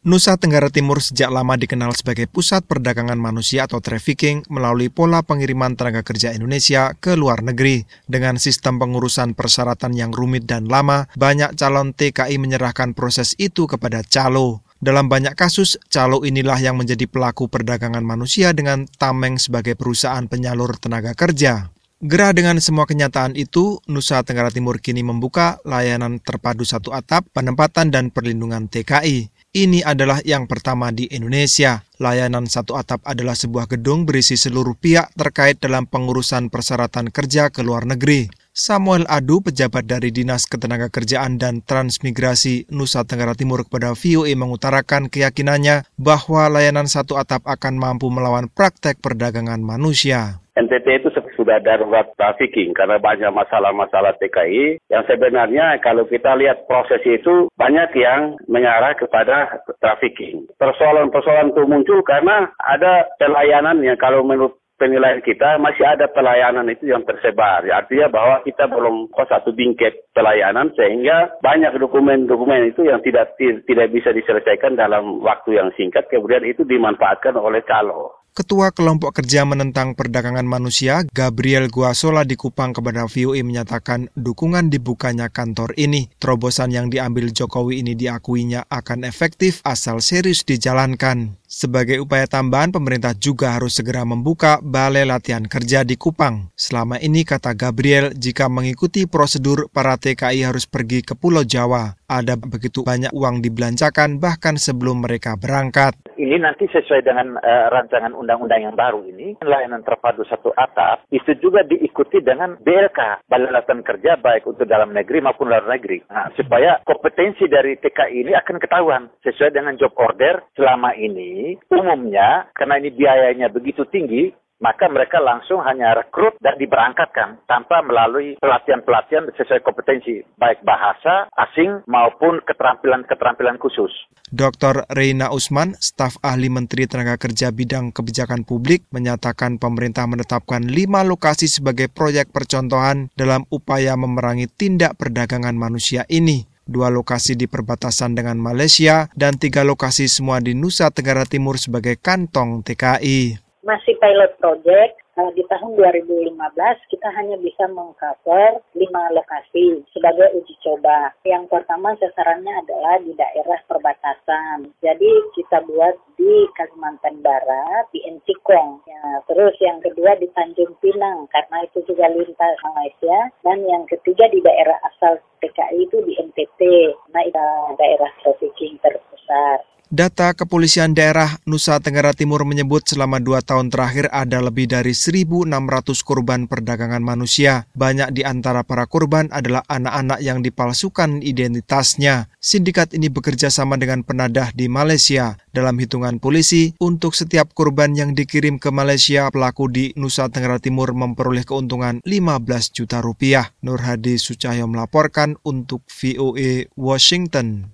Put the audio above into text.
Nusa Tenggara Timur sejak lama dikenal sebagai pusat perdagangan manusia atau trafficking melalui pola pengiriman tenaga kerja Indonesia ke luar negeri. Dengan sistem pengurusan persyaratan yang rumit dan lama, banyak calon TKI menyerahkan proses itu kepada calo. Dalam banyak kasus, calo inilah yang menjadi pelaku perdagangan manusia dengan tameng sebagai perusahaan penyalur tenaga kerja. Gerah dengan semua kenyataan itu, Nusa Tenggara Timur kini membuka layanan terpadu satu atap, penempatan dan perlindungan TKI. Ini adalah yang pertama di Indonesia. Layanan satu atap adalah sebuah gedung berisi seluruh pihak terkait dalam pengurusan persyaratan kerja ke luar negeri. Samuel Adu, pejabat dari Dinas Ketenagakerjaan dan Transmigrasi Nusa Tenggara Timur kepada VOA mengutarakan keyakinannya bahwa layanan satu atap akan mampu melawan praktek perdagangan manusia. NTT itu sudah darurat trafficking karena banyak masalah-masalah TKI yang sebenarnya kalau kita lihat proses itu banyak yang mengarah kepada trafficking. Persoalan-persoalan itu muncul karena ada pelayanan yang kalau menurut penilaian kita masih ada pelayanan itu yang tersebar. Artinya bahwa kita belum satu bingkai pelayanan sehingga banyak dokumen-dokumen itu yang tidak bisa diselesaikan dalam waktu yang singkat kemudian itu dimanfaatkan oleh calo. Ketua Kelompok Kerja Menentang Perdagangan Manusia, Gabriel Guasola di Kupang kepada VOA menyatakan dukungan dibukanya kantor ini. Terobosan yang diambil Jokowi ini diakuinya akan efektif asal serius dijalankan. Sebagai upaya tambahan, pemerintah juga harus segera membuka balai latihan kerja di Kupang. Selama ini, kata Gabriel, jika mengikuti prosedur, para TKI harus pergi ke Pulau Jawa. Ada begitu banyak uang dibelanjakan bahkan sebelum mereka berangkat. Ini nanti sesuai dengan rancangan undang-undang yang baru ini, layanan terpadu satu atap, itu juga diikuti dengan BLK, Balai Latihan Kerja, baik untuk dalam negeri maupun luar negeri. Nah, supaya kompetensi dari TKI ini akan ketahuan sesuai dengan job order. Selama ini, umumnya, karena ini biayanya begitu tinggi, maka mereka langsung hanya rekrut dan diberangkatkan tanpa melalui pelatihan-pelatihan sesuai kompetensi, baik bahasa asing maupun keterampilan khusus. Dr. Reina Usman, staf ahli Menteri Tenaga Kerja Bidang Kebijakan Publik, menyatakan pemerintah menetapkan 5 lokasi sebagai proyek percontohan dalam upaya memerangi tindak perdagangan manusia ini. 2 lokasi di perbatasan dengan Malaysia dan 3 lokasi semua di Nusa Tenggara Timur sebagai kantong TKI. Masih pilot project, di tahun 2015 kita hanya bisa meng-cover 5 lokasi sebagai uji coba. Yang pertama sasarannya adalah di daerah perbatasan. Jadi kita buat di Kalimantan Barat, di Entikong. Ya, terus yang kedua di Tanjung Pinang, karena itu juga lintas Malaysia. Dan yang ketiga di daerah asal TKI itu di NTT, nah daerah trafficking terpusat. Data Kepolisian Daerah Nusa Tenggara Timur menyebut selama 2 tahun terakhir ada lebih dari 1.600 korban perdagangan manusia. Banyak di antara para korban adalah anak-anak yang dipalsukan identitasnya. Sindikat ini bekerja sama dengan penadah di Malaysia. Dalam hitungan polisi, untuk setiap korban yang dikirim ke Malaysia, pelaku di Nusa Tenggara Timur memperoleh keuntungan 15 juta rupiah. Nur Hadi Sucahyo melaporkan untuk VOA Washington.